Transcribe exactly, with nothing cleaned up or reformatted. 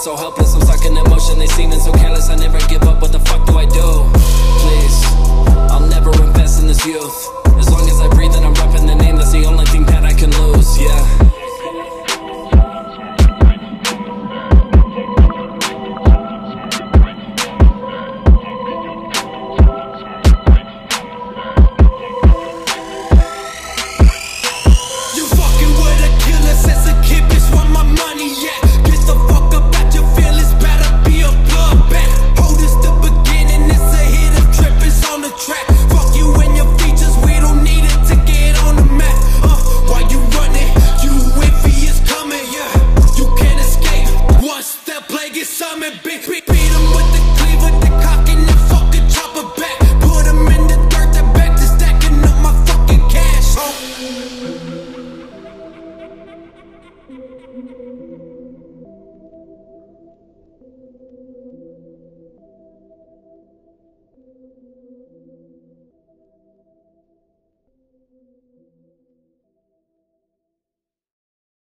so helpless, I'm stuck in emotion. They seeming so careless, I never give up. What the fuck do I do? Please, I'll never invest in this youth. As long as I breathe and I'm repping the name, that's the only thing that I can lose, yeah. Beat 'em with the